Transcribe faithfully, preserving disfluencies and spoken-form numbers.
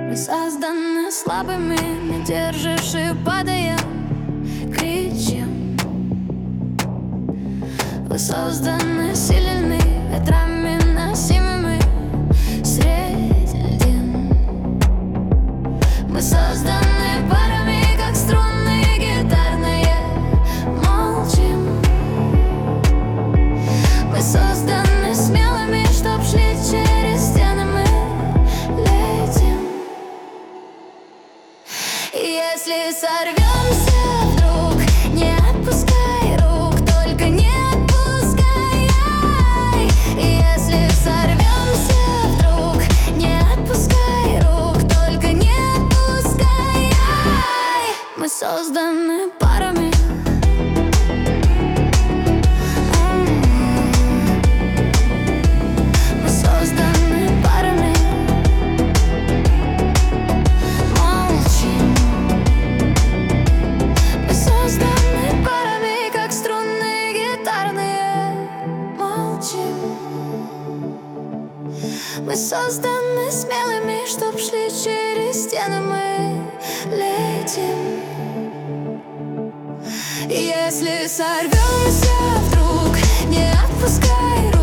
Мы созданы слабыми, не держишь и падая кричим. Вы созданы сильными, ветрами носимыми средин. Мы созданы парами, как струны гитарные, молчим. Мы созданы смелыми, чтоб шли через стены, мы летим. Если сорвемся вдруг, не отпускай рук, только не отпускай. Если сорвемся вдруг, не отпускай рук, только не отпускай. Мы созданы парами. Мы созданы парами. Молчим. Мы созданы парами, как струны гитарные. Молчим. Мы созданы смелыми, чтоб шли через стены, мы летим. Если сорвемся вдруг, не отпускай рук.